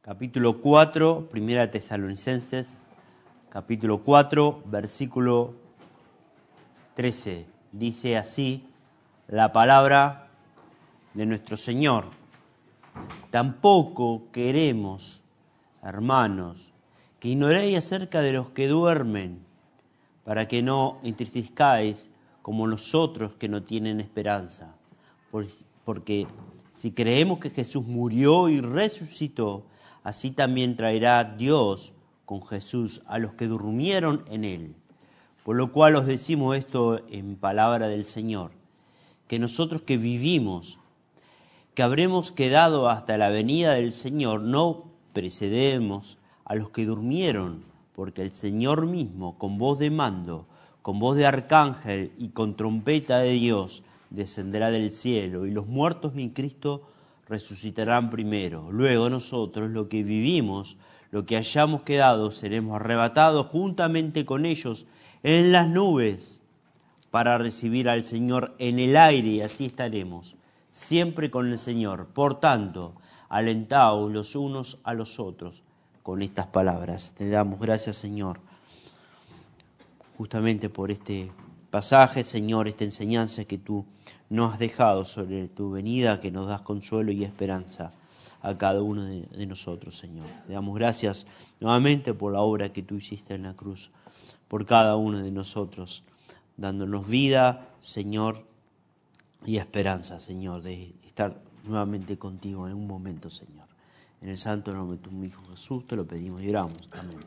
capítulo 4, Primera Tesalonicenses, capítulo 4, versículo 13. Dice así la palabra de nuestro Señor. Tampoco queremos, hermanos, que ignoréis acerca de los que duermen, para que no entristezcáis como nosotros que no tienen esperanza. Porque si creemos que Jesús murió y resucitó, así también traerá Dios con Jesús a los que durmieron en él. Por lo cual os decimos esto en palabra del Señor, que nosotros que vivimos, que habremos quedado hasta la venida del Señor, no precedemos a los que durmieron, porque el Señor mismo, con voz de mando, con voz de arcángel y con trompeta de Dios, descenderá del cielo, y los muertos en Cristo resucitarán primero. Luego nosotros, los que vivimos, lo que hayamos quedado, seremos arrebatados juntamente con ellos en las nubes para recibir al Señor en el aire, y así estaremos siempre con el Señor. Por tanto, alentaos los unos a los otros con estas palabras. Te damos gracias, Señor, justamente por este pasaje, Señor, esta enseñanza que tú nos has dejado sobre tu venida, que nos das consuelo y esperanza a cada uno de nosotros, Señor. Te damos gracias nuevamente por la obra que tú hiciste en la cruz, por cada uno de nosotros, dándonos vida, Señor, y esperanza, Señor, de estar nuevamente contigo en un momento, Señor. En el santo nombre de tu Hijo Jesús te lo pedimos y oramos. Amén.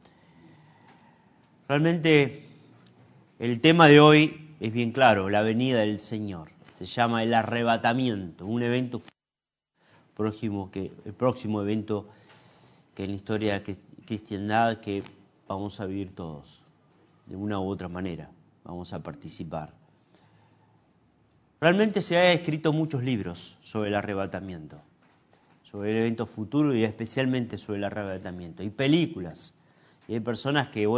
Realmente el tema de hoy es bien claro, la venida del Señor. Se llama el arrebatamiento, un evento próximo, el próximo evento que en la historia de la cristiandad que vamos a vivir todos, de una u otra manera, vamos a participar. Realmente se han escrito muchos libros sobre el arrebatamiento, sobre el evento futuro y especialmente sobre el arrebatamiento. Hay películas y hay personas que,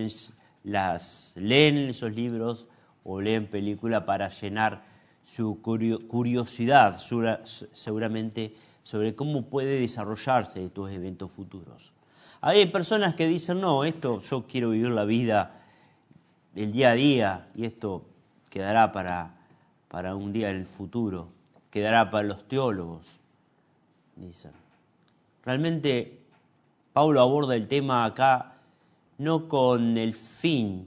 leen esos libros o leen películas para llenar su curiosidad seguramente sobre cómo puede desarrollarse estos eventos futuros. Hay personas que dicen, no, yo quiero vivir la vida del día a día y esto quedará para un día en el futuro, quedará para los teólogos, dicen. Realmente Pablo aborda el tema acá no con el fin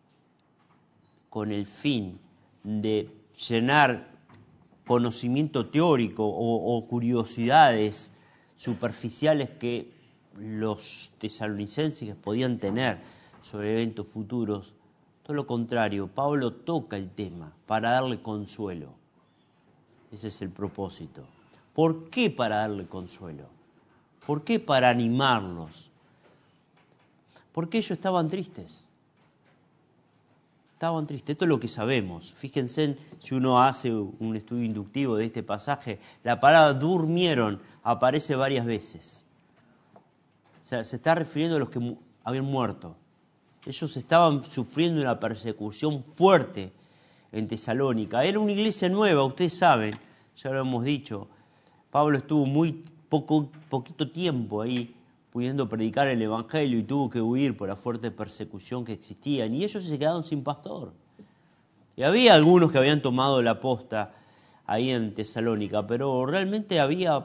de llenar conocimiento teórico o curiosidades superficiales que los tesalonicenses podían tener sobre eventos futuros. Todo lo contrario, Pablo toca el tema para darle consuelo. Ese es el propósito. ¿Por qué para darle consuelo? ¿Por qué para animarlos? Porque ellos estaban tristes. Estaban tristes. Esto es lo que sabemos. Fíjense, si uno hace un estudio inductivo de este pasaje, la palabra durmieron aparece varias veces. O sea, se está refiriendo a los que habían muerto. Ellos estaban sufriendo una persecución fuerte en Tesalónica. Era una iglesia nueva, ustedes saben, ya lo hemos dicho. Pablo estuvo muy poquito tiempo ahí pudiendo predicar el Evangelio y tuvo que huir por la fuerte persecución que existía. Y ellos se quedaron sin pastor. Y había algunos que habían tomado la posta ahí en Tesalónica, pero realmente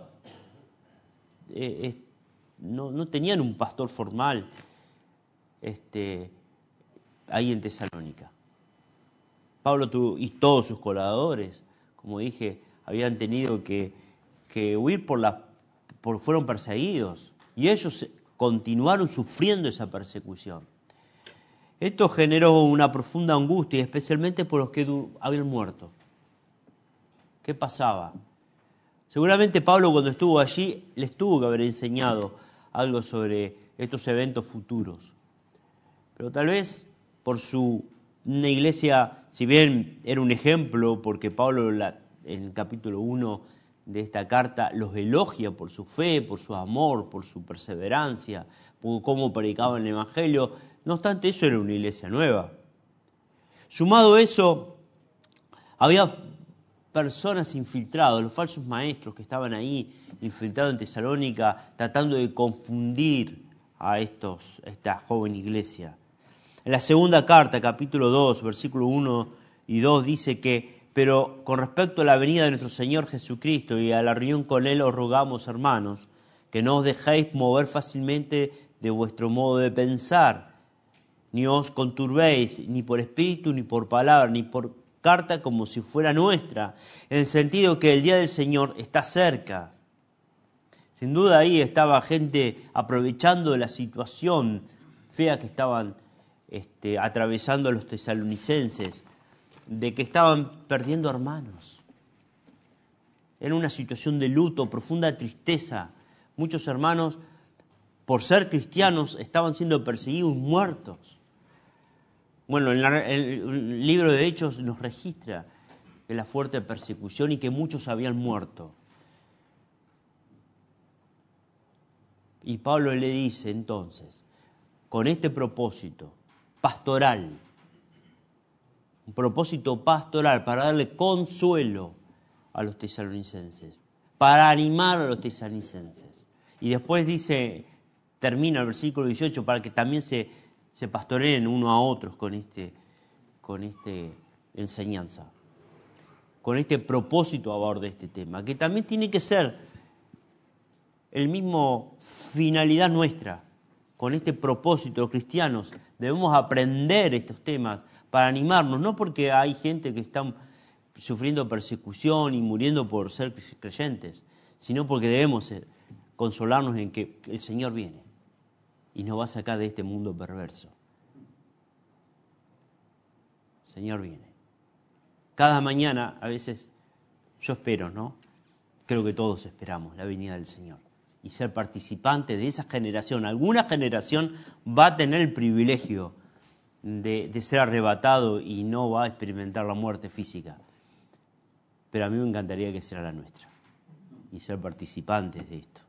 no tenían un pastor formal ahí en Tesalónica. Pablo y todos sus colaboradores, como dije, habían tenido que huir fueron perseguidos. Y ellos continuaron sufriendo esa persecución. Esto generó una profunda angustia, especialmente por los que habían muerto. ¿Qué pasaba? Seguramente Pablo, cuando estuvo allí, les tuvo que haber enseñado algo sobre estos eventos futuros. Pero tal vez una iglesia, si bien era un ejemplo, porque Pablo en el capítulo 1 de esta carta los elogia por su fe, por su amor, por su perseverancia, por cómo predicaban el Evangelio. No obstante, eso era una iglesia nueva. Sumado a eso, había personas infiltradas, los falsos maestros que estaban ahí infiltrados en Tesalónica, tratando de confundir a esta joven iglesia. En la segunda carta, capítulo 2, versículo 1 y 2, dice que, pero con respecto a la venida de nuestro Señor Jesucristo y a la reunión con Él, os rogamos, hermanos, que no os dejéis mover fácilmente de vuestro modo de pensar, ni os conturbéis, ni por espíritu, ni por palabra, ni por carta como si fuera nuestra, en el sentido que el día del Señor está cerca. Sin duda ahí estaba gente aprovechando la situación fea que estaban atravesando los tesalonicenses, de que estaban perdiendo hermanos. Era una situación de luto, profunda tristeza. Muchos hermanos, por ser cristianos, estaban siendo perseguidos, muertos. Bueno, el libro de Hechos nos registra de la fuerte persecución y que muchos habían muerto. Y Pablo le dice entonces, con este propósito pastoral, un propósito pastoral para darle consuelo a los tesalonicenses, para animar a los tesalonicenses. Y después dice, termina el versículo 18, para que también se pastoreen uno a otros con esta enseñanza, con este propósito aborde este tema, que también tiene que ser el mismo finalidad nuestra. Con este propósito, los cristianos debemos aprender estos temas para animarnos, no porque hay gente que está sufriendo persecución y muriendo por ser creyentes, sino porque debemos consolarnos en que el Señor viene y nos va a sacar de este mundo perverso. El Señor viene. Cada mañana, a veces, yo espero, ¿no? Creo que todos esperamos la venida del Señor y ser participante de esa generación. Alguna generación va a tener el privilegio de ser arrebatado y no va a experimentar la muerte física. Pero a mí me encantaría que sea la nuestra y ser participantes de esto.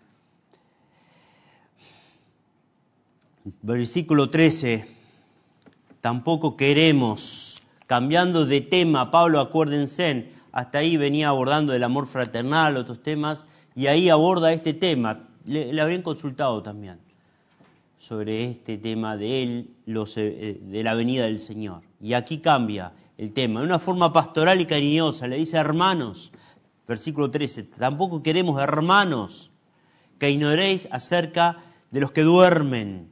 Versículo 13. Tampoco queremos, cambiando de tema, Pablo, acuérdense, hasta ahí venía abordando el amor fraternal, otros temas, y ahí aborda este tema. Le habrían consultado también sobre este tema de la venida del Señor. Y aquí cambia el tema, de una forma pastoral y cariñosa, le dice hermanos, versículo 13, tampoco queremos hermanos que ignoréis acerca de los que duermen.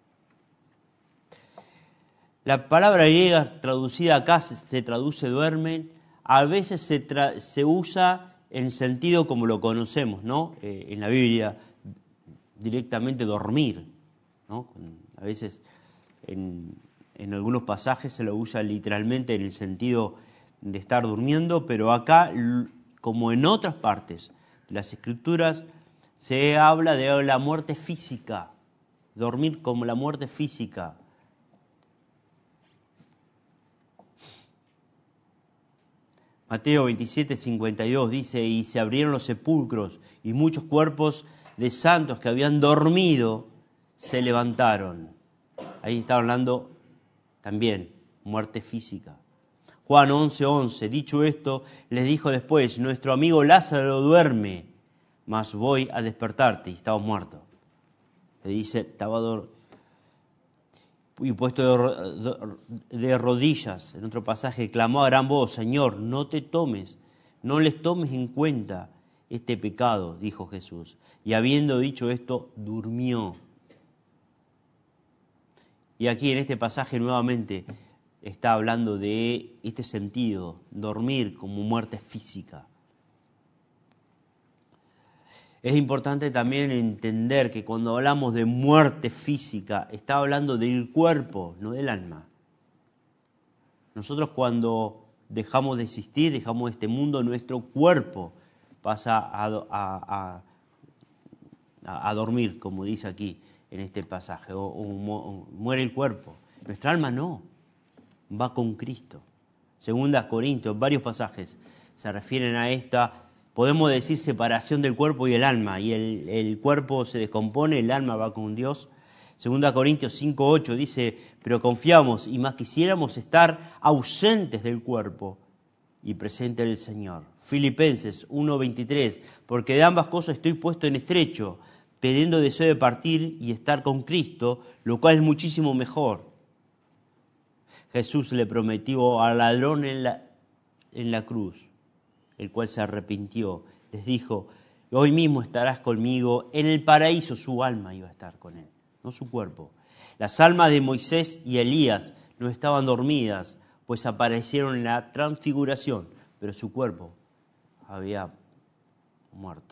La palabra griega traducida acá se traduce duermen, a veces se usa en sentido como lo conocemos, ¿no? En la Biblia, directamente dormir, ¿no? A veces en algunos pasajes se lo usa literalmente en el sentido de estar durmiendo, pero acá, como en otras partes de las Escrituras, se habla de la muerte física, dormir como la muerte física. Mateo 27, 52 dice, y se abrieron los sepulcros y muchos cuerpos de santos que habían dormido se levantaron. Ahí está hablando también muerte física. Juan 11, dicho esto, les dijo después, nuestro amigo Lázaro duerme, mas voy a despertarte, y estaba muerto. Le dice, estaba y puesto de rodillas, en otro pasaje, clamó a gran voz, Señor, no les tomes en cuenta este pecado, dijo Jesús. Y habiendo dicho esto, durmió. Y aquí en este pasaje nuevamente está hablando de este sentido, dormir como muerte física. Es importante también entender que cuando hablamos de muerte física, está hablando del cuerpo, no del alma. Nosotros cuando dejamos de existir, dejamos este mundo, nuestro cuerpo pasa a dormir, como dice aquí en este pasaje, o muere el cuerpo. Nuestra alma no, va con Cristo. 2 Corintios, varios pasajes se refieren a esta, podemos decir, separación del cuerpo y el alma, y el cuerpo se descompone, el alma va con Dios. 2 Corintios 5:8 dice, pero confiamos y más quisiéramos estar ausentes del cuerpo y presente del Señor. Filipenses 1:23, porque de ambas cosas estoy puesto en estrecho, teniendo deseo de partir y estar con Cristo, lo cual es muchísimo mejor. Jesús le prometió al ladrón en la cruz, el cual se arrepintió. Les dijo, hoy mismo estarás conmigo en el paraíso. Su alma iba a estar con él, no su cuerpo. Las almas de Moisés y Elías no estaban dormidas, pues aparecieron en la transfiguración, pero su cuerpo había muerto.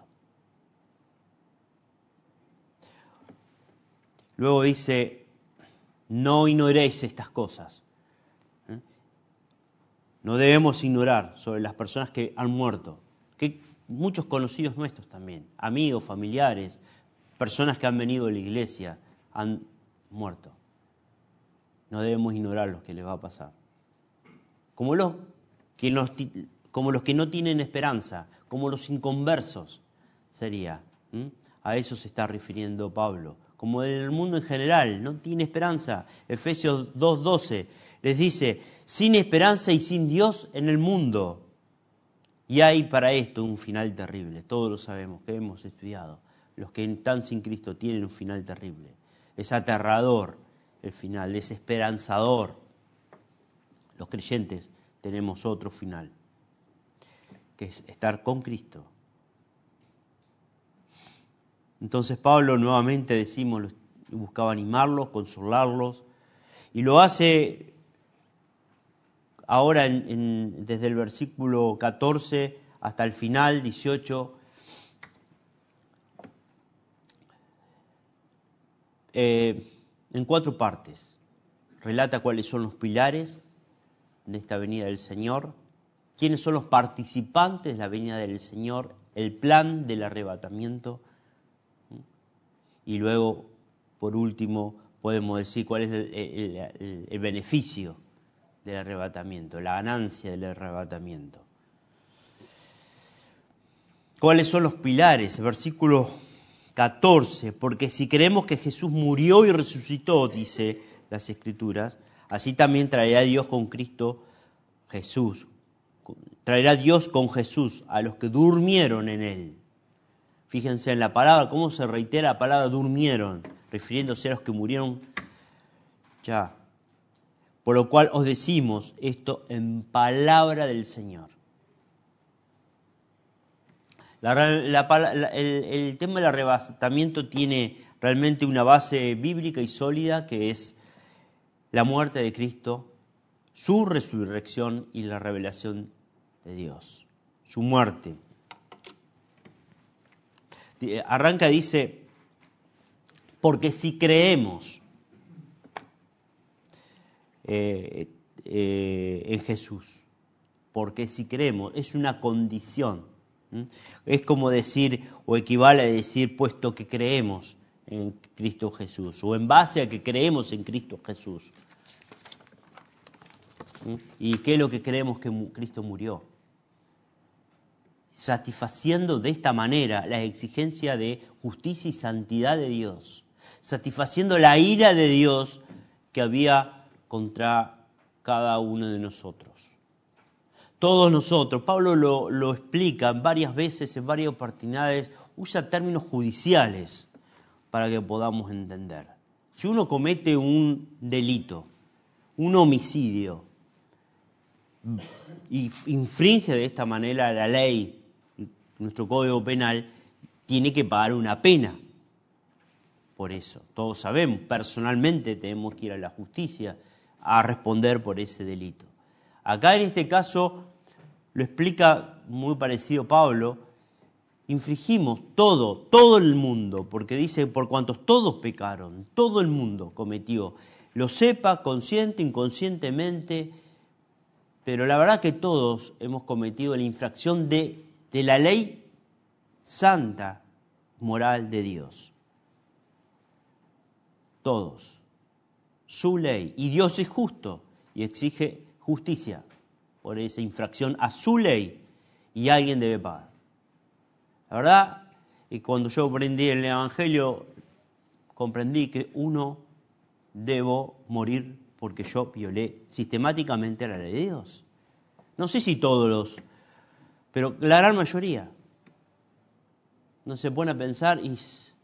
Luego dice, no ignoréis estas cosas. No debemos ignorar sobre las personas que han muerto, que muchos conocidos nuestros también, amigos, familiares, personas que han venido de la iglesia, han muerto. No debemos ignorar lo que les va a pasar. Como los que no tienen esperanza, como los inconversos sería. A eso se está refiriendo Pablo. Como el mundo en general, no tiene esperanza. Efesios 2:12 les dice, sin esperanza y sin Dios en el mundo. Y hay para esto un final terrible. Todos lo sabemos, que hemos estudiado. Los que están sin Cristo tienen un final terrible. Es aterrador el final, desesperanzador. Los creyentes tenemos otro final, que es estar con Cristo. Entonces Pablo nuevamente, decimos, buscaba animarlos, consolarlos, y lo hace ahora desde el versículo 14 hasta el final, 18, en 4 partes. Relata cuáles son los pilares de esta venida del Señor, quiénes son los participantes de la venida del Señor, el plan del arrebatamiento, y luego, por último, podemos decir cuál es el beneficio del arrebatamiento, la ganancia del arrebatamiento. ¿Cuáles son los pilares? Versículo 14, porque si creemos que Jesús murió y resucitó, dice las Escrituras, así también traerá Dios con Cristo Jesús. Traerá Dios con Jesús a los que durmieron en Él. Fíjense en la palabra, cómo se reitera la palabra durmieron, refiriéndose a los que murieron ya. Por lo cual os decimos esto en palabra del Señor. El tema del arrebatamiento tiene realmente una base bíblica y sólida, que es la muerte de Cristo, su resurrección y la revelación de Dios. Su muerte. Arranca, dice, porque si creemos en Jesús, porque si creemos, es una condición. Es como decir, o equivale a decir, puesto que creemos en Cristo Jesús, o en base a que creemos en Cristo Jesús. ¿Y qué es lo que creemos que Cristo murió? Satisfaciendo de esta manera la exigencia de justicia y santidad de Dios, satisfaciendo la ira de Dios que había contra cada uno de nosotros. Todos nosotros, Pablo lo explica varias veces, en varias oportunidades, usa términos judiciales para que podamos entender. Si uno comete un delito, un homicidio, y infringe de esta manera la ley, nuestro Código Penal, tiene que pagar una pena. Por eso, todos sabemos, personalmente tenemos que ir a la justicia a responder por ese delito. Acá en este caso, lo explica muy parecido Pablo, infringimos todo el mundo, porque dice, por cuantos todos pecaron, todo el mundo cometió, lo sepa, consciente, inconscientemente, pero la verdad que todos hemos cometido la infracción de la ley santa, moral de Dios. Todos. Su ley. Y Dios es justo y exige justicia por esa infracción a su ley, y alguien debe pagar. La verdad, y cuando yo aprendí el Evangelio, comprendí que debo morir porque yo violé sistemáticamente la ley de Dios. No sé si todos pero la gran mayoría. No se pone a pensar y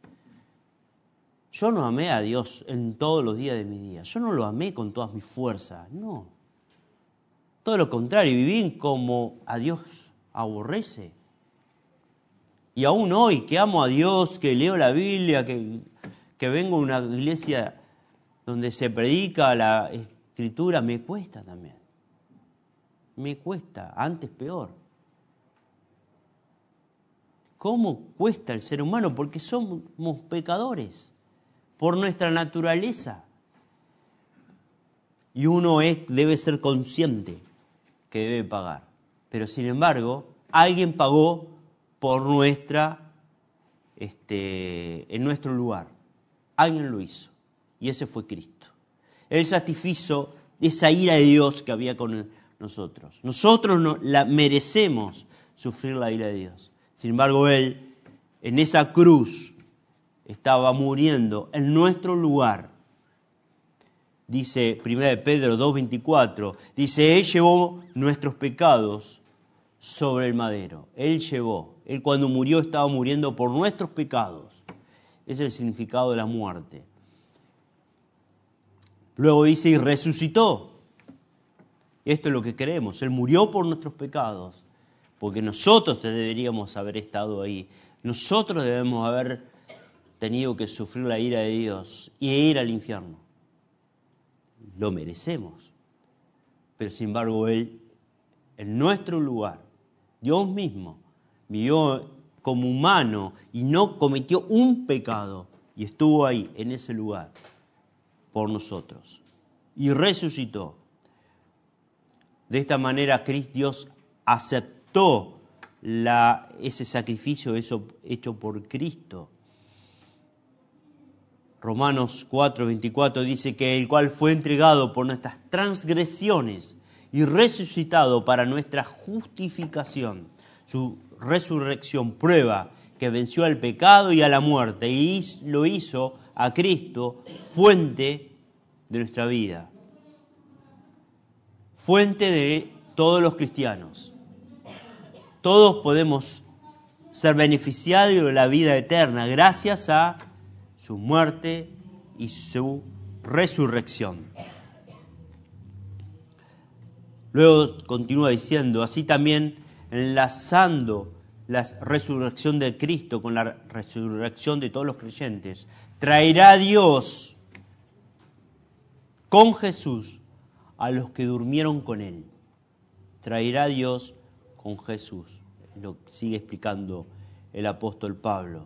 yo no amé a Dios en todos los días de mi vida. Yo no lo amé con todas mis fuerzas, no. Todo lo contrario, viví como a Dios aborrece. Y aún hoy que amo a Dios, que leo la Biblia, que vengo a una iglesia donde se predica la Escritura, me cuesta también. Me cuesta, antes peor. ¿Cómo cuesta el ser humano? Porque somos pecadores por nuestra naturaleza. Y uno debe ser consciente que debe pagar. Pero sin embargo, alguien pagó por en nuestro lugar. Alguien lo hizo. Y ese fue Cristo. Él satisfizo esa ira de Dios que había con nosotros. Nosotros merecemos sufrir la ira de Dios. Sin embargo, Él en esa cruz estaba muriendo en nuestro lugar. Dice 1 Pedro 2:24, dice, Él llevó nuestros pecados sobre el madero. Él cuando murió estaba muriendo por nuestros pecados. Ese es el significado de la muerte. Luego dice, y resucitó. Esto es lo que creemos. Él murió por nuestros pecados. Porque nosotros deberíamos haber estado ahí. Nosotros debemos haber tenido que sufrir la ira de Dios y ir al infierno. Lo merecemos. Pero sin embargo, Él, en nuestro lugar, Dios mismo, vivió como humano y no cometió un pecado. Y estuvo ahí, en ese lugar, por nosotros. Y resucitó. De esta manera, Dios aceptó ese sacrificio hecho por Cristo. Romanos 4:24 dice que el cual fue entregado por nuestras transgresiones y resucitado para nuestra justificación. Su resurrección prueba que venció al pecado y a la muerte y lo hizo a Cristo fuente de nuestra vida. Fuente de todos los cristianos. Todos podemos ser beneficiados de la vida eterna gracias a su muerte y su resurrección. Luego continúa diciendo, así también enlazando la resurrección de Cristo con la resurrección de todos los creyentes, traerá Dios con Jesús a los que durmieron con Él. Traerá Dios con Jesús. Lo sigue explicando el apóstol Pablo.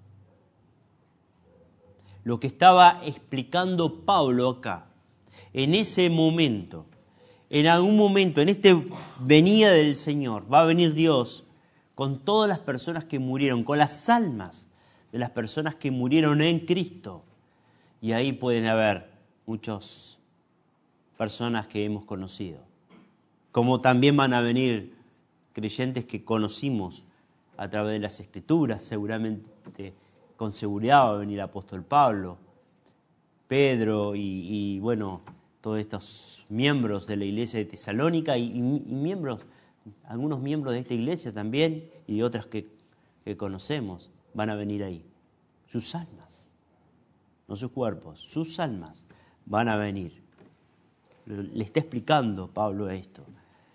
Lo que estaba explicando Pablo acá, en ese momento, en algún momento, en este venida del Señor, va a venir Dios con todas las personas que murieron, con las almas de las personas que murieron en Cristo. Y ahí pueden haber muchas personas que hemos conocido. Como también van a venir creyentes que conocimos a través de las Escrituras, seguramente con seguridad va a venir el apóstol Pablo, Pedro y todos estos miembros de la iglesia de Tesalónica y algunos miembros de esta iglesia también y de otras que conocemos van a venir ahí. Sus almas, no sus cuerpos, sus almas van a venir. Le está explicando Pablo esto.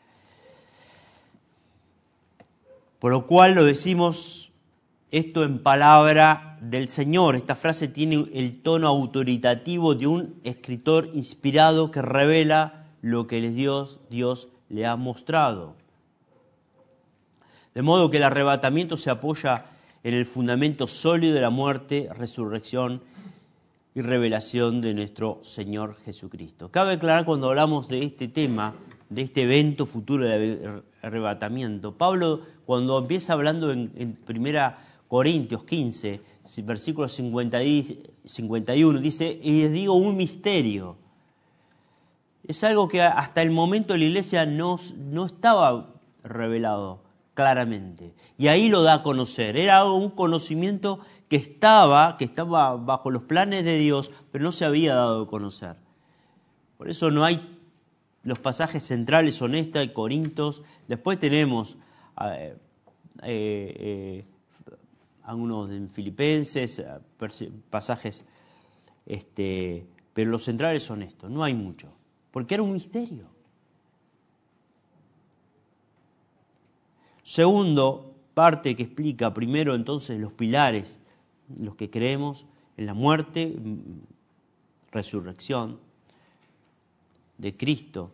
Por lo cual lo decimos esto en palabra del Señor. Esta frase tiene el tono autoritativo de un escritor inspirado que revela lo que Dios le ha mostrado. De modo que el arrebatamiento se apoya en el fundamento sólido de la muerte, resurrección y revelación de nuestro Señor Jesucristo. Cabe aclarar cuando hablamos de este tema, de este evento futuro de arrebatamiento, Pablo cuando empieza hablando en 1 Corintios 15, versículo 51, dice, y les digo un misterio. Es algo que hasta el momento la iglesia no estaba revelado claramente. Y ahí lo da a conocer. Era un conocimiento que estaba bajo los planes de Dios, pero no se había dado a conocer. Por eso no hay los pasajes centrales son esta y Corintios. Después tenemos algunos en Filipenses, pasajes, pero los centrales son estos, no hay mucho, porque era un misterio. Segundo, parte que explica primero entonces los pilares, los que creemos en la muerte, resurrección de Cristo.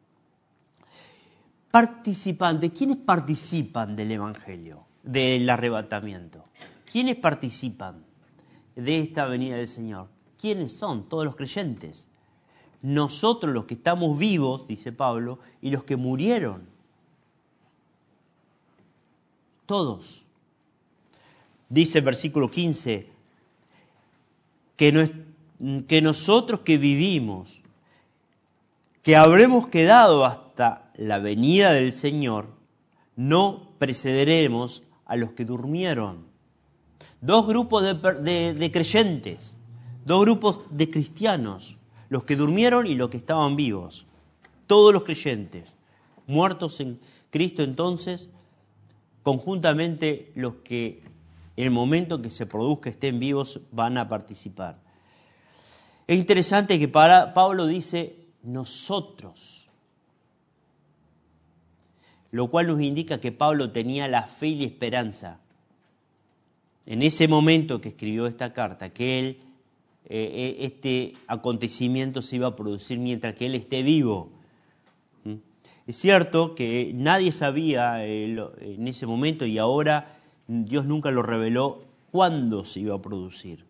Participantes, ¿quiénes participan del Evangelio, del arrebatamiento? ¿Quiénes participan de esta venida del Señor? ¿Quiénes son? Todos los creyentes. Nosotros los que estamos vivos, dice Pablo, y los que murieron. Todos. Dice el versículo 15, que nosotros que vivimos, que habremos quedado hasta la venida del Señor, no precederemos a los que durmieron. Dos grupos de creyentes, dos grupos de cristianos, los que durmieron y los que estaban vivos. Todos los creyentes, muertos en Cristo entonces, conjuntamente los que en el momento que se produzca estén vivos van a participar. Es interesante que Pablo dice nosotros, lo cual nos indica que Pablo tenía la fe y la esperanza en ese momento que escribió esta carta, que este acontecimiento se iba a producir mientras que él esté vivo. Es cierto que nadie sabía en ese momento y ahora Dios nunca lo reveló cuándo se iba a producir.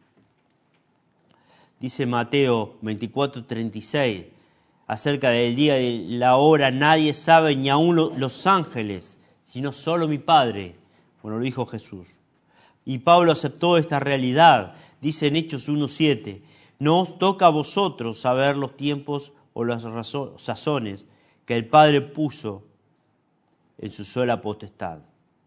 Dice Mateo 24:36, acerca del día y la hora nadie sabe, ni aun los ángeles, sino solo mi Padre. Bueno, lo dijo Jesús. Y Pablo aceptó esta realidad. Dice en Hechos 1:7, no os toca a vosotros saber los tiempos o las sazones que el Padre puso en su sola potestad.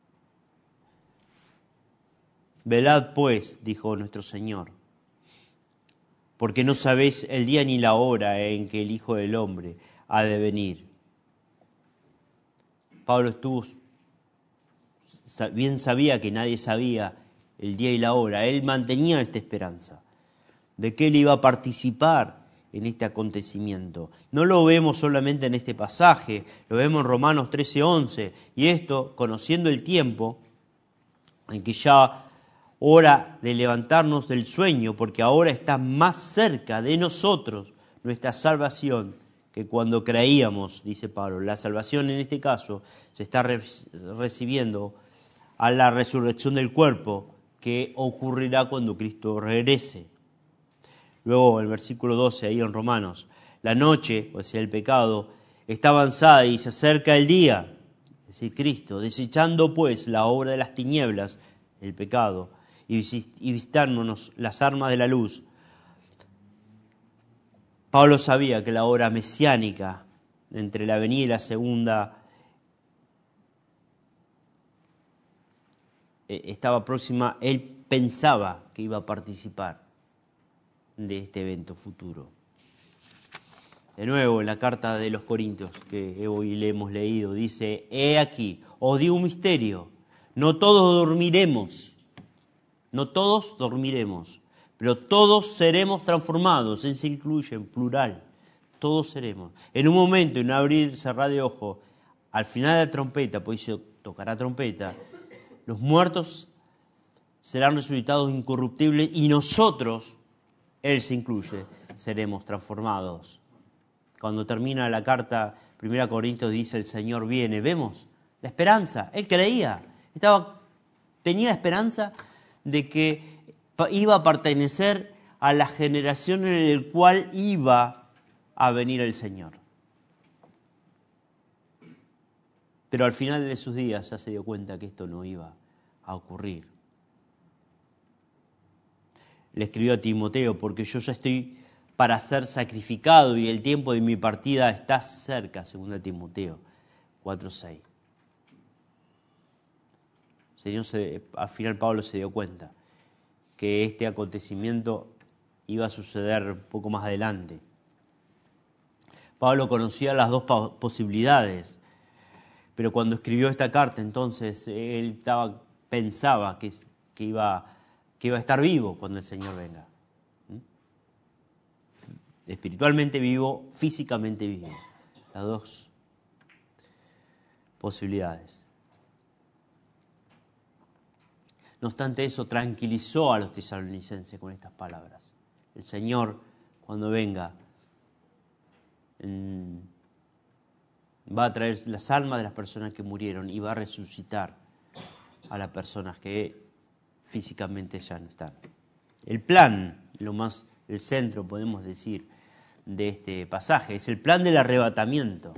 Velad pues, dijo nuestro Señor, porque no sabéis el día ni la hora en que el Hijo del Hombre ha de venir. Pablo bien sabía que nadie sabía el día y la hora. Él mantenía esta esperanza de que él iba a participar en este acontecimiento. No lo vemos solamente en este pasaje, lo vemos en Romanos 13:11. Y esto, conociendo el tiempo en que ya hora de levantarnos del sueño, porque ahora está más cerca de nosotros nuestra salvación que cuando creíamos, dice Pablo. La salvación en este caso se está recibiendo a la resurrección del cuerpo que ocurrirá cuando Cristo regrese. Luego, en el versículo 12, ahí en Romanos, la noche, o sea, el pecado, está avanzada y se acerca el día, es decir, Cristo, desechando pues la obra de las tinieblas, el pecado, y visitándonos las armas de la luz. Pablo sabía que la hora mesiánica, entre la venida y la segunda, estaba próxima. Él pensaba que iba a participar de este evento futuro. De nuevo, en la carta de los Corintios que hoy le hemos leído, dice, he aquí, os digo un misterio, no todos dormiremos, pero todos seremos transformados. Él se incluye en plural, todos seremos. En un momento, en un abrir y cerrar de ojos, al final de la trompeta, pues se tocará trompeta, los muertos serán resucitados incorruptibles y nosotros, Él se incluye, seremos transformados. Cuando termina la carta, 1 Corintios dice, el Señor viene. ¿Vemos? La esperanza. Él creía. Tenía la esperanza de que iba a pertenecer a la generación en la cual iba a venir el Señor. Pero al final de sus días ya se dio cuenta que esto no iba a ocurrir. Le escribió a Timoteo, porque yo ya estoy para ser sacrificado y el tiempo de mi partida está cerca, 2 Timoteo 4:6. Al final Pablo se dio cuenta que este acontecimiento iba a suceder un poco más adelante. Pablo conocía las dos posibilidades, pero cuando escribió esta carta, entonces él pensaba que iba a estar vivo cuando el Señor venga. Espiritualmente vivo, físicamente vivo. Las dos posibilidades. No obstante eso, tranquilizó a los tesalonicenses con estas palabras. El Señor, cuando venga, va a traer las almas de las personas que murieron y va a resucitar a las personas que físicamente ya no están. El plan, el centro, podemos decir, de este pasaje, es el plan del arrebatamiento.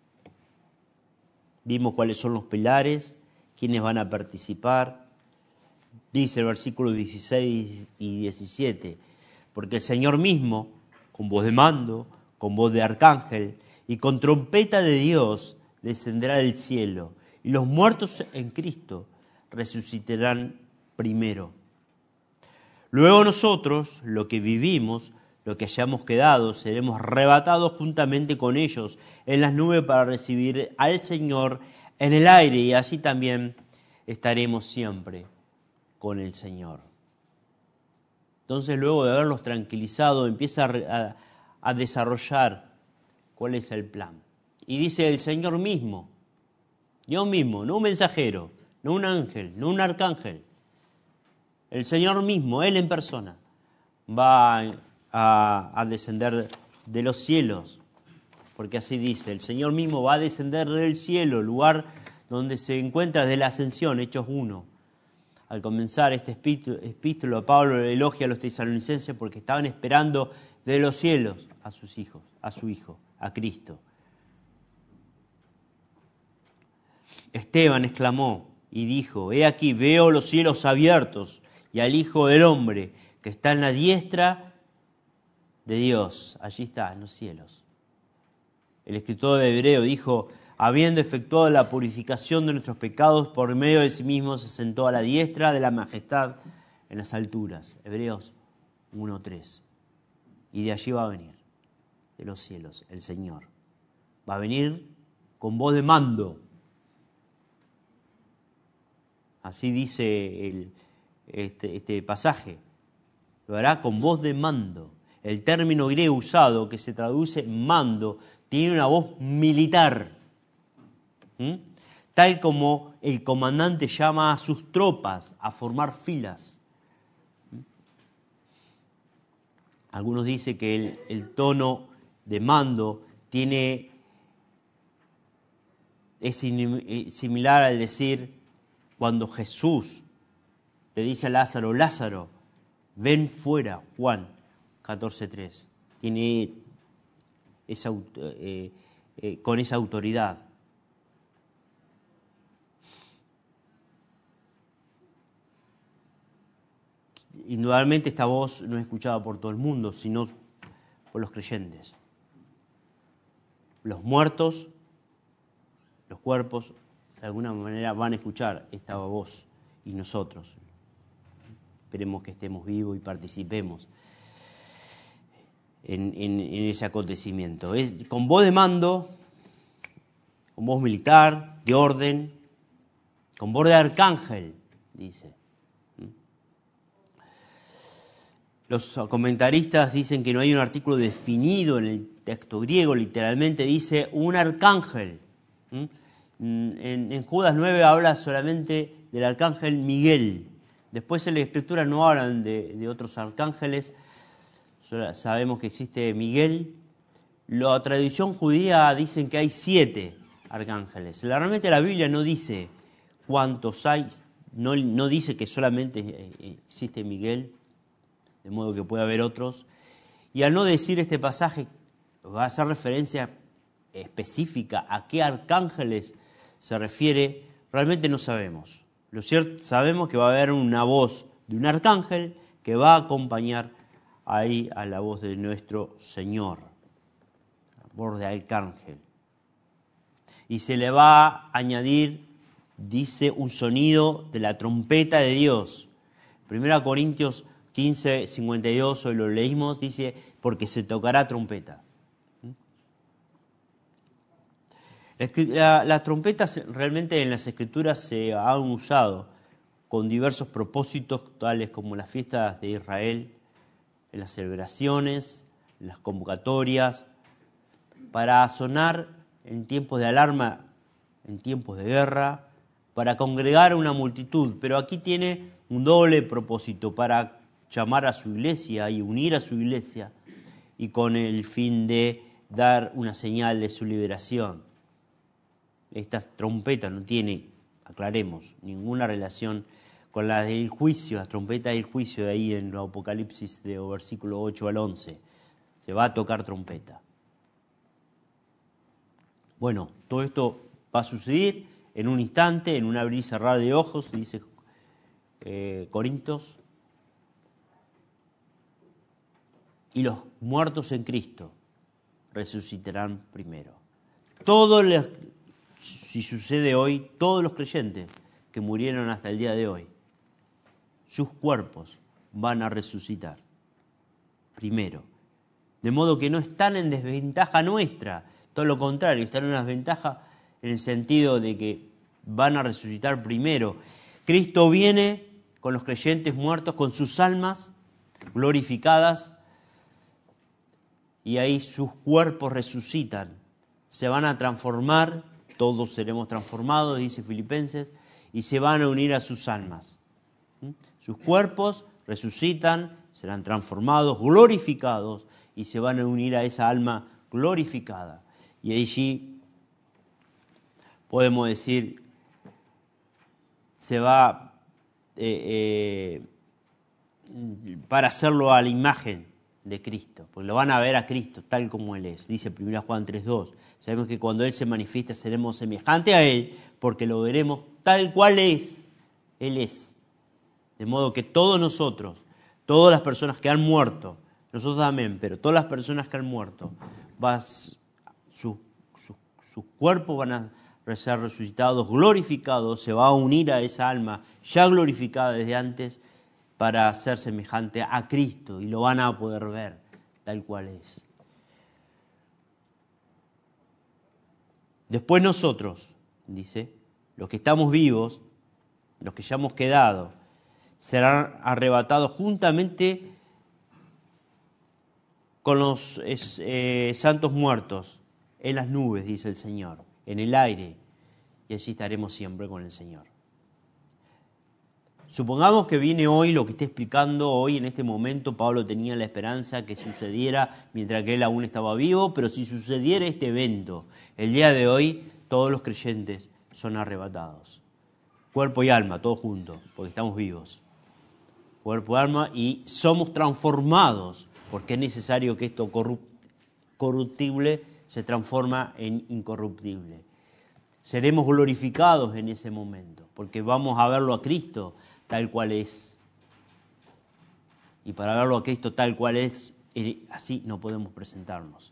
Vimos cuáles son los pilares, quiénes van a participar. Dice el versículo 16 y 17, porque el Señor mismo, con voz de mando, con voz de arcángel y con trompeta de Dios, descenderá del cielo, y los muertos en Cristo resucitarán primero. Luego nosotros, los que vivimos, los que hayamos quedado, seremos arrebatados juntamente con ellos en las nubes para recibir al Señor en el aire, y allí también estaremos siempre con el Señor. Entonces, luego de haberlos tranquilizado, empieza a desarrollar cuál es el plan. Y dice el Señor mismo, Dios mismo, no un mensajero, no un ángel, no un arcángel. El Señor mismo, Él en persona, va a descender de los cielos, porque así dice, el Señor mismo va a descender del cielo, lugar donde se encuentra desde la ascensión, Hechos 1. Al comenzar este epístola, Pablo elogia a los tesalonicenses porque estaban esperando de los cielos a sus hijos, a su Hijo, a Cristo. Esteban exclamó y dijo, he aquí, veo los cielos abiertos y al Hijo del Hombre que está en la diestra de Dios. Allí está, en los cielos. El escritor de Hebreo dijo, habiendo efectuado la purificación de nuestros pecados, por medio de sí mismo se sentó a la diestra de la majestad en las alturas. Hebreos 1:3. Y de allí va a venir, de los cielos, el Señor. Va a venir con voz de mando. Así dice este pasaje. Lo hará con voz de mando. El término griego usado, que se traduce mando, tiene una voz militar. Tal como el comandante llama a sus tropas a formar filas. Algunos dicen que el tono de mando es similar al decir cuando Jesús le dice a Lázaro, Lázaro, ven fuera, Juan 14:3. Tiene con esa autoridad. Indudablemente esta voz no es escuchada por todo el mundo, sino por los creyentes. Los muertos, los cuerpos, de alguna manera van a escuchar esta voz y nosotros. Esperemos que estemos vivos y participemos en ese acontecimiento. Es con voz de mando, con voz militar, de orden, con voz de arcángel, dice. Los comentaristas dicen que no hay un artículo definido en el texto griego, literalmente dice un arcángel. En Judas 9 habla solamente del arcángel Miguel. Después en la Escritura no hablan de otros arcángeles. Sabemos que existe Miguel. La tradición judía dicen que hay 7 arcángeles. Realmente la Biblia no dice cuántos hay, no dice que solamente existe Miguel, de modo que puede haber otros. Y al no decir este pasaje, va a hacer referencia específica a qué arcángeles se refiere, realmente no sabemos. Lo cierto, sabemos que va a haber una voz de un arcángel que va a acompañar ahí a la voz de nuestro Señor, la voz de arcángel. Y se le va a añadir, dice, un sonido de la trompeta de Dios. 1 Corintios 15:52, hoy lo leímos, dice, porque se tocará trompeta. Las trompetas realmente en las Escrituras se han usado con diversos propósitos, tales como las fiestas de Israel, en las celebraciones, en las convocatorias, para sonar en tiempos de alarma, en tiempos de guerra, para congregar a una multitud. Pero aquí tiene un doble propósito, para llamar a su iglesia y unir a su iglesia, y con el fin de dar una señal de su liberación. Esta trompeta no tiene, aclaremos, ninguna relación con la del juicio, la trompeta del juicio de ahí en el Apocalipsis de versículo 8 al 11. Se va a tocar trompeta. Bueno, todo esto va a suceder en un instante, en un abrir y cerrar de ojos, dice Corintios. Y los muertos en Cristo resucitarán primero. Si sucede hoy, todos los creyentes que murieron hasta el día de hoy, sus cuerpos van a resucitar primero. De modo que no están en desventaja nuestra, todo lo contrario, están en una desventaja en el sentido de que van a resucitar primero. Cristo viene con los creyentes muertos, con sus almas glorificadas, y ahí sus cuerpos resucitan, se van a transformar, todos seremos transformados, dice Filipenses, y se van a unir a sus almas. Sus cuerpos resucitan, serán transformados, glorificados, y se van a unir a esa alma glorificada. Y allí podemos decir, se va para hacerlo a la imagen de Cristo, porque lo van a ver a Cristo tal como Él es. Dice 1 Juan 3:2. Sabemos que cuando Él se manifiesta seremos semejantes a Él, porque lo veremos tal cual es. Él es. De modo que todos nosotros, todas las personas que han muerto, nosotros también, pero todas las personas que han muerto, sus cuerpos van a ser resucitados, glorificados, se va a unir a esa alma ya glorificada desde antes, para ser semejante a Cristo, y lo van a poder ver tal cual es. Después nosotros, dice, los que estamos vivos, los que ya hemos quedado, serán arrebatados juntamente con los santos muertos en las nubes, dice el Señor, en el aire, y allí estaremos siempre con el Señor. Supongamos que viene hoy lo que está explicando hoy en este momento. Pablo tenía la esperanza que sucediera mientras que él aún estaba vivo, pero si sucediera este evento, el día de hoy, todos los creyentes son arrebatados. Cuerpo y alma, todos juntos, porque estamos vivos. Cuerpo y alma, y somos transformados, porque es necesario que esto corruptible se transforma en incorruptible. Seremos glorificados en ese momento, porque vamos a verlo a Cristo tal cual es. Y para verlo a Cristo tal cual es, así no podemos presentarnos.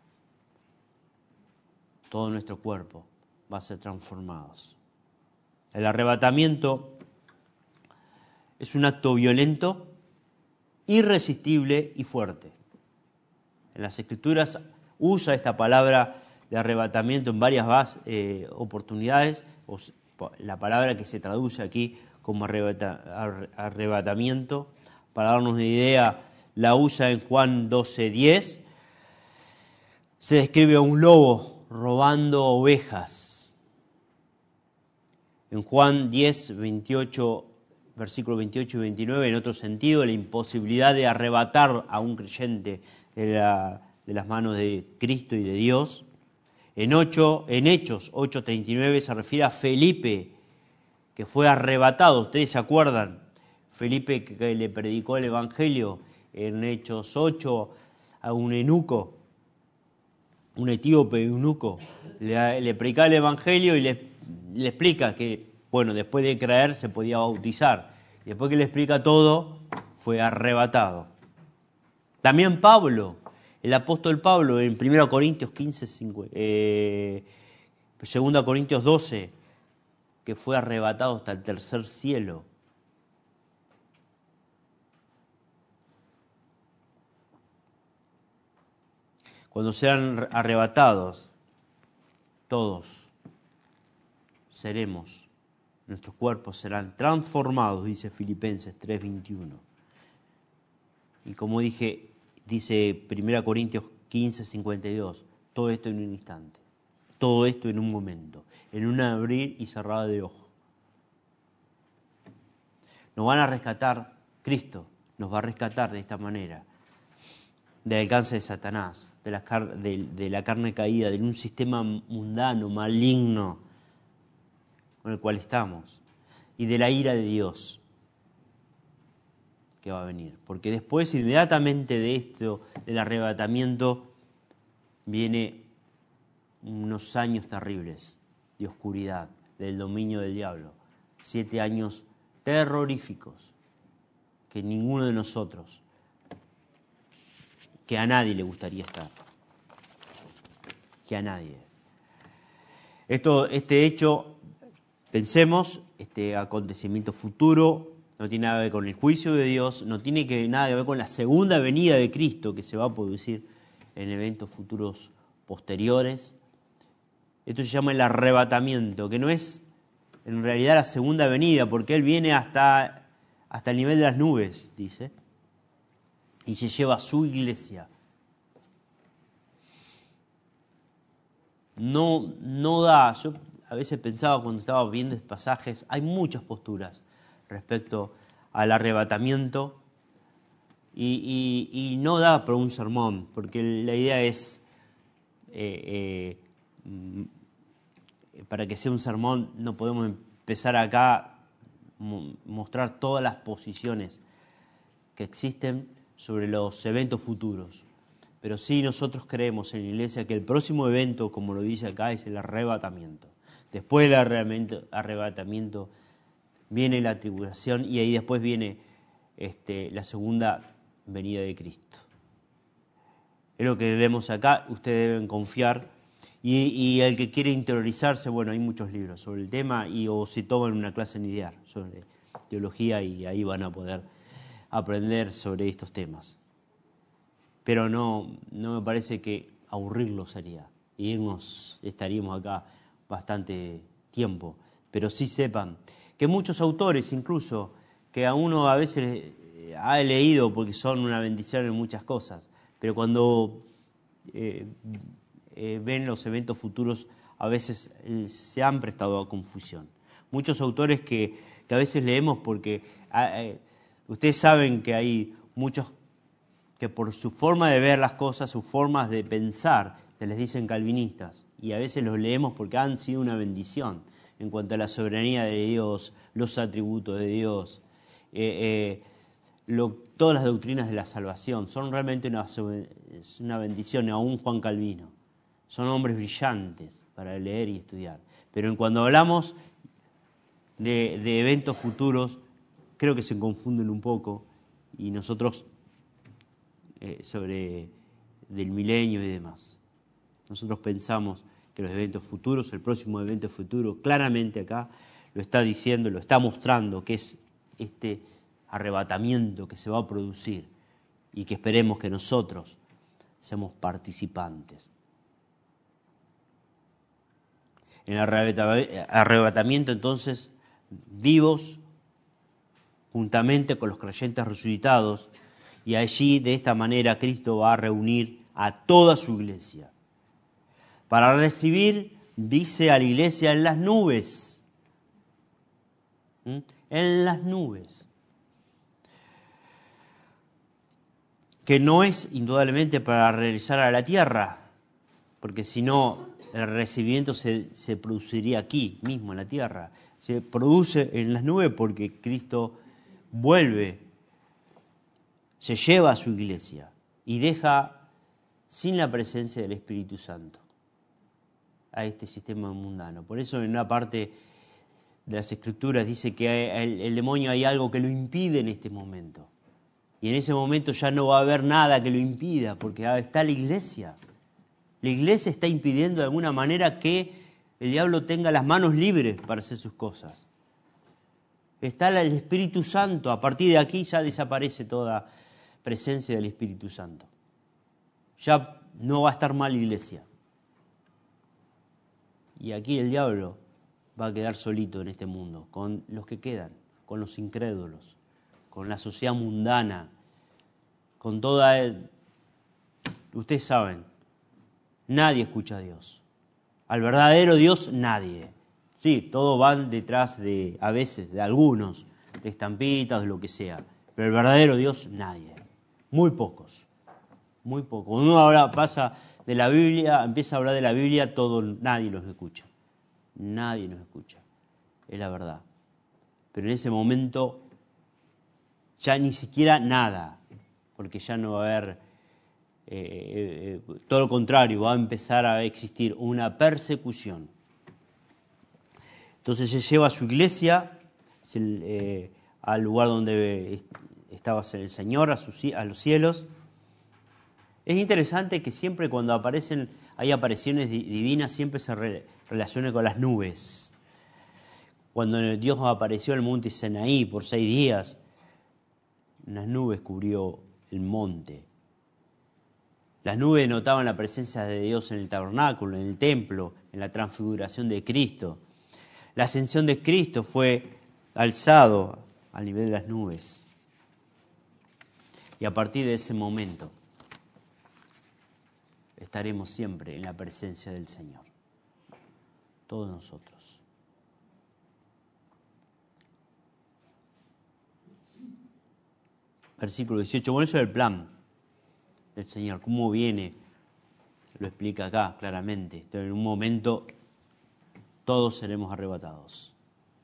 Todo nuestro cuerpo va a ser transformado. El arrebatamiento es un acto violento, irresistible y fuerte. En las Escrituras usa esta palabra de arrebatamiento en varias oportunidades. La palabra que se traduce aquí como arrebatamiento, para darnos una idea, la usa en Juan 12:10. Se describe a un lobo robando ovejas. En Juan 10, 28, versículos 28 y 29, en otro sentido, la imposibilidad de arrebatar a un creyente de las manos de Cristo y de Dios. En Hechos 8:39 se refiere a Felipe, que fue arrebatado. ¿Ustedes se acuerdan? Felipe, que le predicó el Evangelio en Hechos 8 a un eunuco, un etíope eunuco, le predicaba el Evangelio y le explica que, bueno, después de creer se podía bautizar. Y después que le explica todo, fue arrebatado. También Pablo, el apóstol Pablo, en 1 Corintios 15, 2 Corintios 12, que fue arrebatado hasta el tercer cielo. Cuando sean arrebatados, todos nuestros cuerpos serán transformados, dice Filipenses 3:21. Y como dije, dice 1 Corintios 15:52, todo esto en un instante, todo esto en un momento, en un abrir y cerrar de ojos. Nos van a rescatar, Cristo nos va a rescatar de esta manera, del alcance de Satanás, de la carne caída, de un sistema mundano, maligno con el cual estamos, y de la ira de Dios que va a venir. Porque después, inmediatamente de esto, del arrebatamiento, viene unos años terribles de oscuridad, del dominio del diablo. 7 años terroríficos que ninguno de nosotros, que a nadie le gustaría estar. Que a nadie. Este hecho, pensemos, este acontecimiento futuro, no tiene nada que ver con el juicio de Dios, no tiene nada que ver con la segunda venida de Cristo que se va a producir en eventos futuros posteriores. Esto se llama el arrebatamiento, que no es en realidad la segunda venida, porque Él viene hasta el nivel de las nubes, dice, y se lleva a su iglesia. No da, yo a veces pensaba cuando estaba viendo estos pasajes, hay muchas posturas respecto al arrebatamiento y no da para un sermón, porque la idea es, para que sea un sermón no podemos empezar acá a mostrar todas las posiciones que existen sobre los eventos futuros. Pero sí nosotros creemos en la iglesia que el próximo evento, como lo dice acá, es el arrebatamiento. Después del arrebatamiento viene la tribulación y ahí después viene la segunda venida de Cristo. Es lo que leemos acá, ustedes deben confiar. Y el que quiere interiorizarse, bueno, hay muchos libros sobre el tema o se toman una clase en IDEAR sobre teología y ahí van a poder aprender sobre estos temas. Pero no me parece que aburrirlo sería. Estaríamos acá bastante tiempo. Pero sí sepan que muchos autores, incluso, que a uno a veces ha leído porque son una bendición en muchas cosas, pero cuando ven los eventos futuros, a veces se han prestado a confusión. Muchos autores que a veces leemos porque ustedes saben que hay muchos que por su forma de ver las cosas, sus formas de pensar, se les dicen calvinistas. Y a veces los leemos porque han sido una bendición en cuanto a la soberanía de Dios, los atributos de Dios, todas las doctrinas de la salvación. Son realmente una bendición, aún Juan Calvino. Son hombres brillantes para leer y estudiar. Pero en cuando hablamos de eventos futuros, creo que se confunden un poco y nosotros sobre del milenio y demás. Nosotros pensamos que los eventos futuros, el próximo evento futuro, claramente acá lo está diciendo, lo está mostrando, que es este arrebatamiento que se va a producir y que esperemos que nosotros seamos participantes. En el arrebatamiento, entonces, vivos juntamente con los creyentes resucitados, y allí, de esta manera, Cristo va a reunir a toda su iglesia para recibir, dice a la iglesia, en las nubes. En las nubes. Que no es indudablemente para regresar a la tierra, porque si no, el recibimiento se produciría aquí mismo, en la tierra. Se produce en las nubes porque Cristo vuelve, se lleva a su iglesia y deja sin la presencia del Espíritu Santo a este sistema mundano. Por eso en una parte de las Escrituras dice que el demonio hay algo que lo impide en este momento. Y en ese momento ya no va a haber nada que lo impida, porque está la iglesia. La iglesia está impidiendo de alguna manera que el diablo tenga las manos libres para hacer sus cosas. Está el Espíritu Santo. A partir de aquí ya desaparece toda presencia del Espíritu Santo. Ya no va a estar mal la iglesia. Y aquí el diablo va a quedar solito en este mundo, con los que quedan, con los incrédulos, con la sociedad mundana, con toda... Ustedes saben, nadie escucha a Dios. Al verdadero Dios, nadie. Sí, todos van detrás de, a veces, de algunos, de estampitas, de lo que sea. Pero el verdadero Dios, nadie. Muy pocos. Muy pocos. Cuando uno ahora pasa de la Biblia, empieza a hablar de la Biblia, nadie los escucha. Nadie nos escucha. Es la verdad. Pero en ese momento ya ni siquiera nada, porque ya no va a haber, todo lo contrario, va a empezar a existir una persecución. Entonces se lleva a su iglesia al lugar donde estaba el Señor, a los cielos. Es interesante que siempre cuando hay apariciones divinas, siempre se relaciona con las nubes. Cuando Dios apareció en el monte Sinaí por 6 días, unas nubes cubrió el monte. Las nubes notaban la presencia de Dios en el tabernáculo, en el templo, en la transfiguración de Cristo. La ascensión de Cristo fue alzado al nivel de las nubes. Y a partir de ese momento estaremos siempre en la presencia del Señor. Todos nosotros. Versículo 18. Bueno, eso es el plan del Señor. ¿Cómo viene? Lo explica acá claramente. Entonces, en un momento todos seremos arrebatados.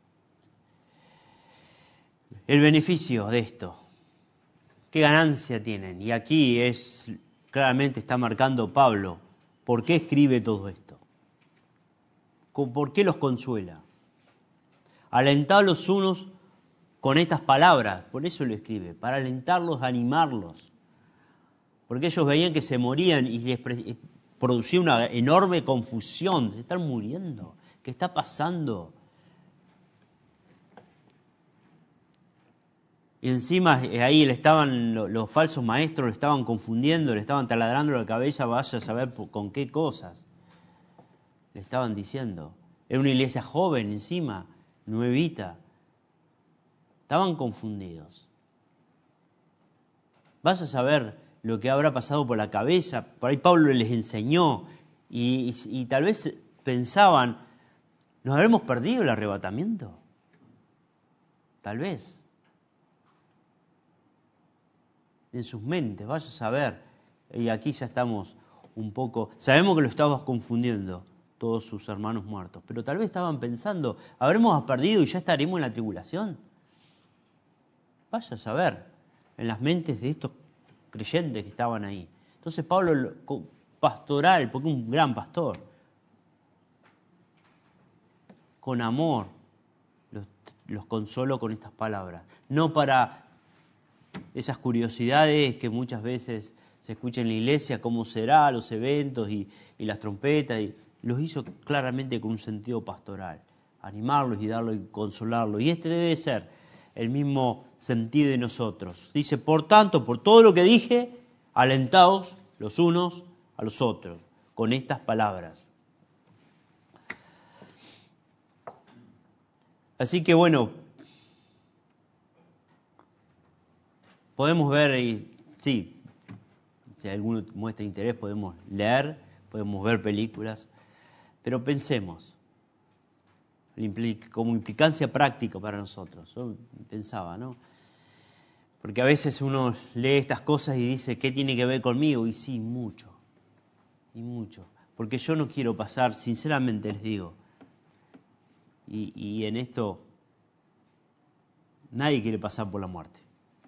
El beneficio de esto. ¿Qué ganancia tienen? Y aquí claramente está marcando Pablo. ¿Por qué escribe todo esto? ¿Por qué los consuela? Alentad los unos con estas palabras, por eso lo escribe, para alentarlos, animarlos. Porque ellos veían que se morían y les producía una enorme confusión. Se están muriendo. ¿Qué está pasando? Y encima ahí los falsos maestros le estaban confundiendo, le estaban taladrando la cabeza, vaya a saber con qué cosas. Le estaban diciendo. Era una iglesia joven encima, nuevita. Estaban confundidos. Vas a saber lo que habrá pasado por la cabeza. Por ahí Pablo les enseñó y tal vez pensaban, ¿nos habremos perdido el arrebatamiento? Tal vez. En sus mentes, vaya a saber. Y aquí ya estamos un poco... Sabemos que lo estábamos confundiendo, todos sus hermanos muertos. Pero tal vez estaban pensando, ¿habremos perdido y ya estaremos en la tribulación? Vaya a saber, en las mentes de estos creyentes que estaban ahí. Entonces Pablo, pastoral, porque un gran pastor, con amor, los consoló con estas palabras. No para esas curiosidades que muchas veces se escuchan en la iglesia, cómo será, los eventos y las trompetas, y los hizo claramente con un sentido pastoral. Animarlos y darlos y consolarlos. Y este debe ser el mismo sentido de nosotros. Dice, por tanto, por todo lo que dije, alentaos los unos a los otros con estas palabras. Así que bueno, podemos ver, y sí, si alguno muestra interés, podemos leer, podemos ver películas, pero pensemos, como implicancia práctica para nosotros. Yo pensaba, ¿no? Porque a veces uno lee estas cosas y dice, ¿qué tiene que ver conmigo? Y sí, mucho. Y mucho. Porque yo no quiero pasar, sinceramente les digo, y en esto nadie quiere pasar por la muerte.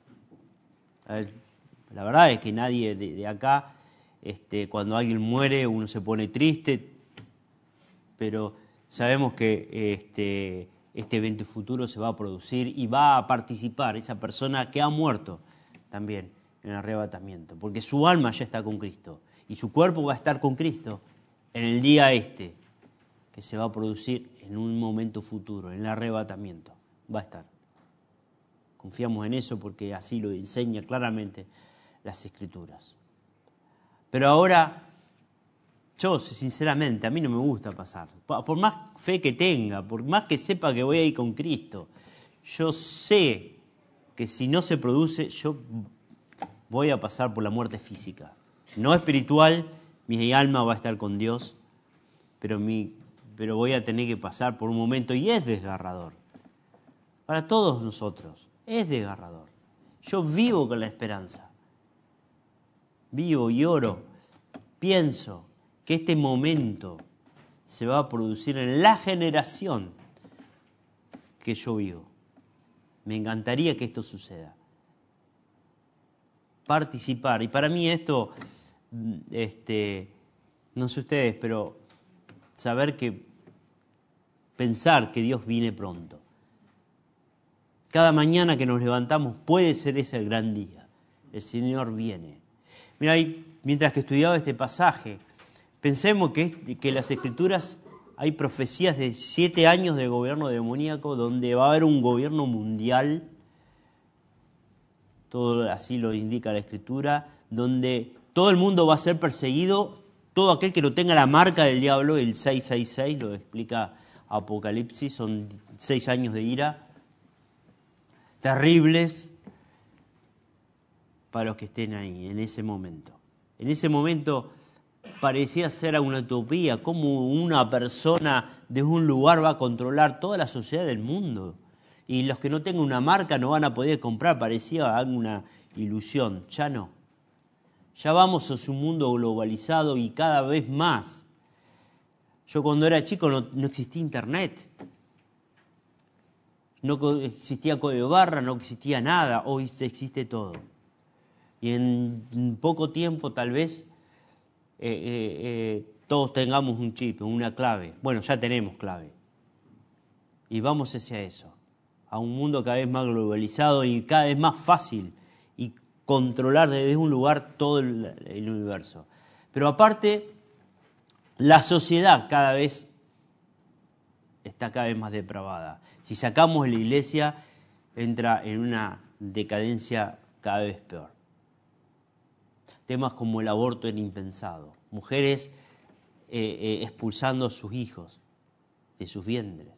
La verdad es que nadie de acá, cuando alguien muere, uno se pone triste, pero sabemos que este evento futuro se va a producir y va a participar esa persona que ha muerto también en el arrebatamiento, porque su alma ya está con Cristo y su cuerpo va a estar con Cristo en el día que se va a producir en un momento futuro, en el arrebatamiento. Va a estar. Confiamos en eso porque así lo enseña claramente las Escrituras. Pero ahora Yo, sinceramente, a mí no me gusta pasar. Por más fe que tenga, por más que sepa que voy a ir con Cristo, yo sé que si no se produce, yo voy a pasar por la muerte física. No espiritual, mi alma va a estar con Dios, pero voy a tener que pasar por un momento y es desgarrador. Para todos nosotros, es desgarrador. Yo vivo con la esperanza. Vivo y oro. Pienso que este momento se va a producir en la generación que yo vivo. Me encantaría que esto suceda. Participar. Y para mí esto, no sé ustedes, pero pensar que Dios viene pronto. Cada mañana que nos levantamos puede ser ese el gran día. El Señor viene. Mira, mientras que estudiaba este pasaje, pensemos que en las Escrituras hay profecías de 7 años de gobierno demoníaco donde va a haber un gobierno mundial, todo así lo indica la Escritura, donde todo el mundo va a ser perseguido, todo aquel que no tenga la marca del diablo, el 666, lo explica Apocalipsis, son 6 años de ira, terribles para los que estén ahí, en ese momento. En ese momento parecía ser una utopía, cómo una persona de un lugar va a controlar toda la sociedad del mundo. Y los que no tengan una marca no van a poder comprar, parecía una ilusión. Ya no. Ya vamos hacia un mundo globalizado y cada vez más. Yo cuando era chico no existía internet. No existía código de barra, no existía nada. Hoy existe todo. Y en poco tiempo tal vez todos tengamos un chip, una clave. Bueno, ya tenemos clave. Y vamos hacia eso. A un mundo cada vez más globalizado y cada vez más fácil. Y controlar desde un lugar todo el universo. Pero aparte, la sociedad está cada vez más depravada. Si sacamos la iglesia, entra en una decadencia cada vez peor. Temas como el aborto era impensado. Mujeres expulsando a sus hijos de sus vientres.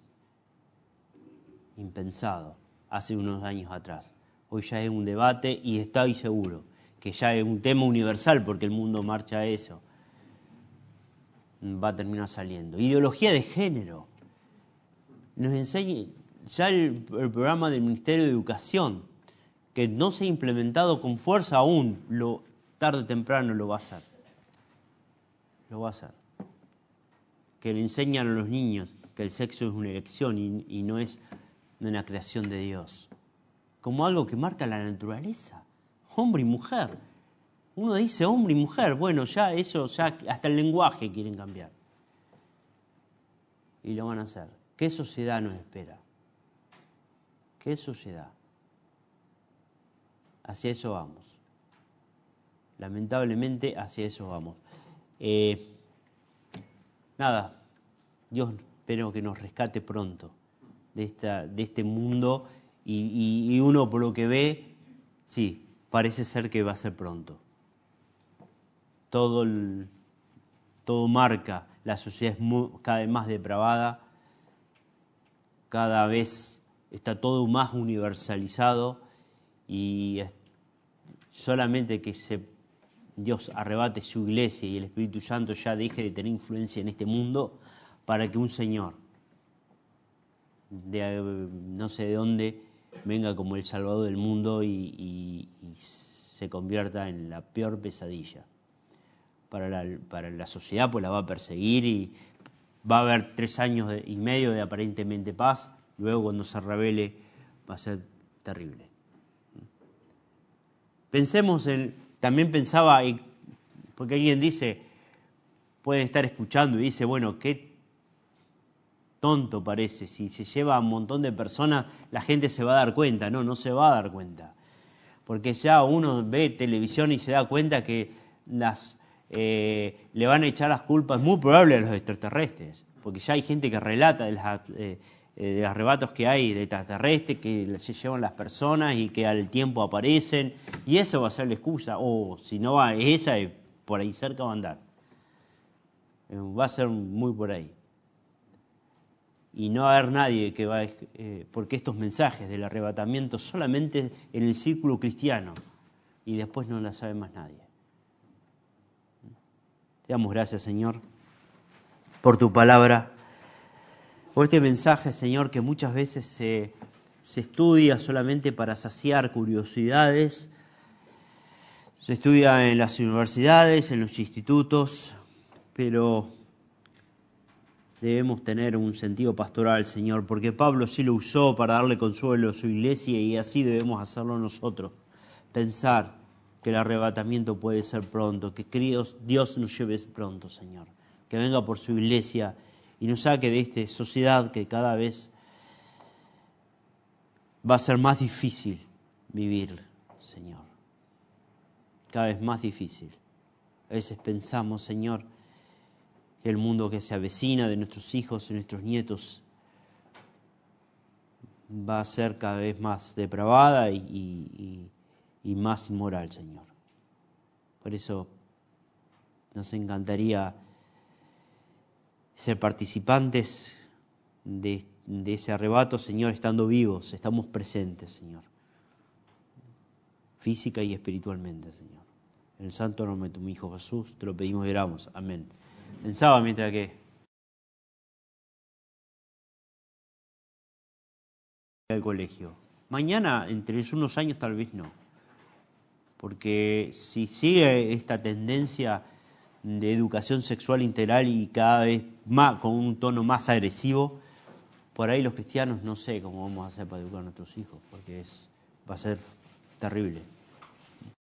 Impensado hace unos años atrás. Hoy ya es un debate y estoy seguro que ya es un tema universal porque el mundo marcha a eso. Va a terminar saliendo. Ideología de género. Nos enseña ya el programa del Ministerio de Educación, que no se ha implementado con fuerza aún, tarde o temprano lo va a hacer. Lo va a hacer. Que le enseñan a los niños que el sexo es una elección y no es una creación de Dios. Como algo que marca la naturaleza. Hombre y mujer. Uno dice hombre y mujer. Bueno, ya eso, ya hasta el lenguaje quieren cambiar. Y lo van a hacer. ¿Qué sociedad nos espera? ¿Qué sociedad? Hacia eso vamos. Lamentablemente hacia eso vamos. Dios espero que nos rescate pronto de este mundo y uno por lo que ve, sí, parece ser que va a ser pronto. Todo marca, la sociedad es cada vez más depravada, cada vez está todo más universalizado y solamente que Dios arrebate su iglesia y el Espíritu Santo ya deje de tener influencia en este mundo para que un Señor de no sé de dónde venga como el Salvador del mundo y se convierta en la peor pesadilla para la sociedad, pues la va a perseguir y va a haber 3 años y medio de aparentemente paz, luego cuando se revele va a ser terrible. También pensaba, porque alguien dice, pueden estar escuchando y dice, bueno, qué tonto parece, si se lleva a un montón de personas, la gente se va a dar cuenta. No se va a dar cuenta, porque ya uno ve televisión y se da cuenta que le van a echar las culpas, muy probable, a los extraterrestres, porque ya hay gente que relata de arrebatos que hay de extraterrestres que se llevan las personas y que al tiempo aparecen, y eso va a ser la excusa, o si no va esa, por ahí cerca va a andar. Va a ser muy por ahí. Y no va a haber nadie que va porque estos mensajes del arrebatamiento solamente en el círculo cristiano y después no la sabe más nadie. Te damos gracias, Señor, por tu palabra, por este mensaje, Señor, que muchas veces se estudia solamente para saciar curiosidades, se estudia en las universidades, en los institutos, pero debemos tener un sentido pastoral, Señor, porque Pablo sí lo usó para darle consuelo a su iglesia y así debemos hacerlo nosotros. Pensar que el arrebatamiento puede ser pronto, que Dios nos lleve pronto, Señor. Que venga por su iglesia y nos saque de esta sociedad que cada vez va a ser más difícil vivir, Señor. Cada vez más difícil. A veces pensamos, Señor, que el mundo que se avecina de nuestros hijos y nuestros nietos va a ser cada vez más depravada y más inmoral, Señor. Por eso nos encantaría ser participantes de ese arrebato, Señor, estando vivos, estamos presentes, Señor, física y espiritualmente, Señor. En el santo nombre de tu Hijo Jesús, te lo pedimos y oramos. Amén. Pensaba mientras que al colegio. Mañana, entre unos años, tal vez no. Porque si sigue esta tendencia de educación sexual integral y cada vez más con un tono más agresivo, por ahí los cristianos no sé cómo vamos a hacer para educar a nuestros hijos, porque va a ser terrible.